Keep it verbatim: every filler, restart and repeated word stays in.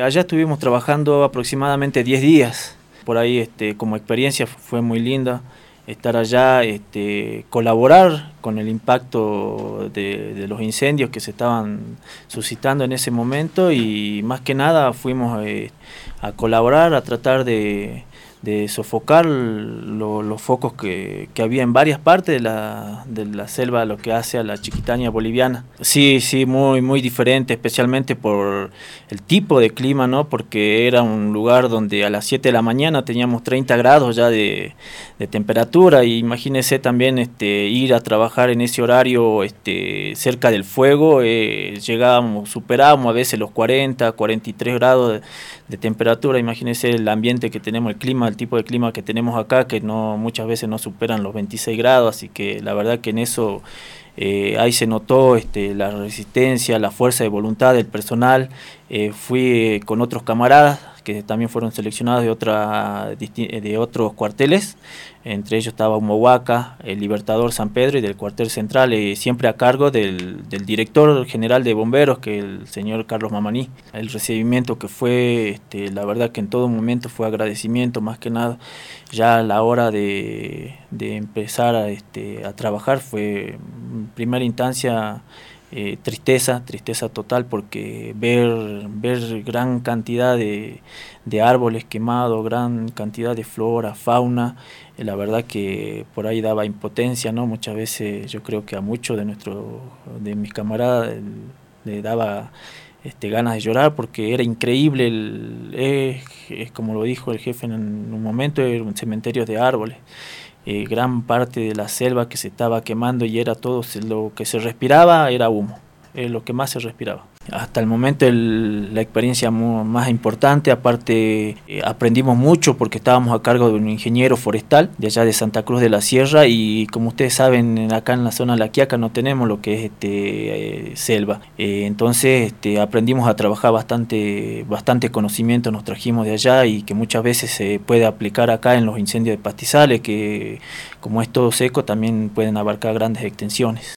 allá estuvimos trabajando aproximadamente diez días. Por ahí este, como experiencia fue muy linda estar allá, este, colaborar con el impacto de, de los incendios que se estaban suscitando en ese momento, y más que nada fuimos eh, a colaborar, a tratar de, de sofocar lo, los focos que, que había en varias partes de la, de la selva, lo que hace a la Chiquitania boliviana. Sí, sí, muy, muy diferente, especialmente por el tipo de clima, ¿no? Porque era un lugar donde a las siete de la mañana teníamos treinta grados ya de, de temperatura, y imagínese también este, ir a trabajar en ese horario este, cerca del fuego, eh, llegábamos, superábamos a veces los cuarenta, cuarenta y tres grados de, de temperatura. Imagínese el ambiente que tenemos, el clima, el tipo de clima que tenemos acá, que no muchas veces no superan los veintiséis grados, así que la verdad que en eso eh, ahí se notó este, la resistencia, la fuerza de voluntad del personal. Eh, fui con otros camaradas que también fueron seleccionados de, otra, de otros cuarteles, entre ellos estaba Humahuaca, el Libertador San Pedro y del cuartel central, eh, siempre a cargo del, del director general de bomberos, que es el señor Carlos Mamaní. El recibimiento que fue, este, la verdad que en todo momento fue agradecimiento, más que nada. Ya a la hora de, de empezar a, este, a trabajar fue en primera instancia Eh, tristeza, tristeza total, porque ver, ver gran cantidad de, de árboles quemados, gran cantidad de flora, fauna, eh, la verdad que por ahí daba impotencia, ¿no? Muchas veces yo creo que a muchos de nuestros, de mis camaradas eh, le daba este, ganas de llorar, porque era increíble, el, eh, eh, como lo dijo el jefe en un momento, era un cementerio de árboles. Eh, gran parte de la selva que se estaba quemando, y era todo lo que se respiraba, era humo, es lo que más se respiraba. Hasta el momento el, la experiencia más importante, aparte eh, aprendimos mucho porque estábamos a cargo de un ingeniero forestal de allá de Santa Cruz de la Sierra, y como ustedes saben, acá en la zona de La Quiaca no tenemos lo que es este, eh, selva, eh, entonces este, aprendimos a trabajar bastante, bastante conocimiento nos trajimos de allá, y que muchas veces se puede aplicar acá en los incendios de pastizales, que como es todo seco también pueden abarcar grandes extensiones.